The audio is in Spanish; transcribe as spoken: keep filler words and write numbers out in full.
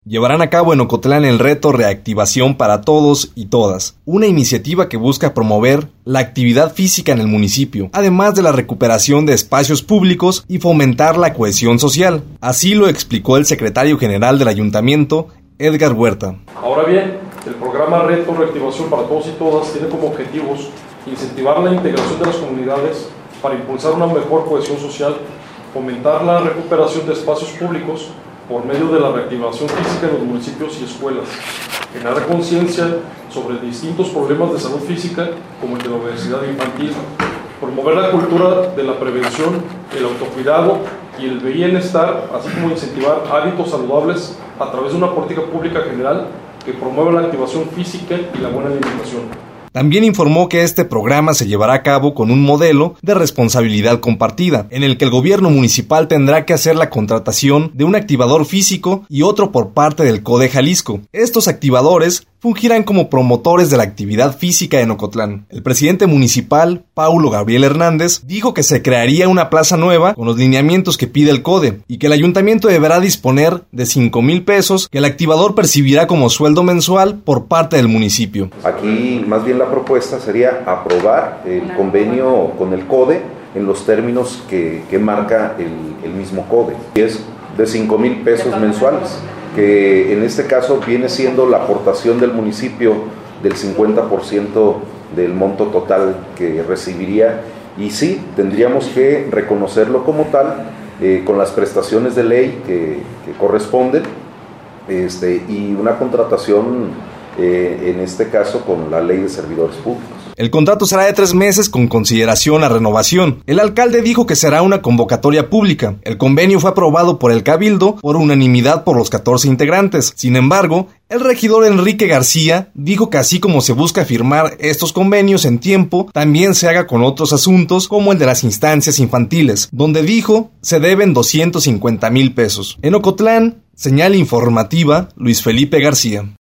Llevarán a cabo en Ocotlán el reto Reactivación para Todos y Todas, una iniciativa que busca promover la actividad física en el municipio, además de la recuperación de espacios públicos y fomentar la cohesión social. Así lo explicó el secretario general del ayuntamiento, Edgar Huerta. Ahora bien, el programa Reto Reactivación para Todos y Todas tiene como objetivos incentivar la integración de las comunidades para impulsar una mejor cohesión social, fomentar la recuperación de espacios públicos por medio de la reactivación física en los municipios y escuelas, generar conciencia sobre distintos problemas de salud física como el de la obesidad infantil, promover la cultura de la prevención, el autocuidado y el bienestar, así como incentivar hábitos saludables a través de una política pública general que promueva la activación física y la buena alimentación. También informó que este programa se llevará a cabo con un modelo de responsabilidad compartida, en el que el gobierno municipal tendrá que hacer la contratación de un activador físico y otro por parte del C O D E Jalisco. Estos activadores fungirán como promotores de la actividad física en Ocotlán. El presidente municipal, Paulo Gabriel Hernández, dijo que se crearía una plaza nueva con los lineamientos que pide el C O D E y que el ayuntamiento deberá disponer de cinco mil pesos que el activador percibirá como sueldo mensual por parte del municipio. Aquí más bien la propuesta sería aprobar el convenio con el C O D E en los términos que, que marca el, el mismo C O D E, y es de cinco mil pesos mensuales, que en este caso viene siendo la aportación del municipio del cincuenta por ciento del monto total que recibiría, y sí, tendríamos que reconocerlo como tal, eh, con las prestaciones de ley que, que corresponden, este, y una contratación, eh, en este caso con la ley de servidores públicos. El contrato será de tres meses con consideración a renovación. El alcalde dijo que será una convocatoria pública. El convenio fue aprobado por el Cabildo por unanimidad por los catorce integrantes. Sin embargo, el regidor Enrique García dijo que así como se busca firmar estos convenios en tiempo, también se haga con otros asuntos como el de las instancias infantiles, donde dijo se deben doscientos cincuenta mil pesos. En Ocotlán, señal informativa, Luis Felipe García.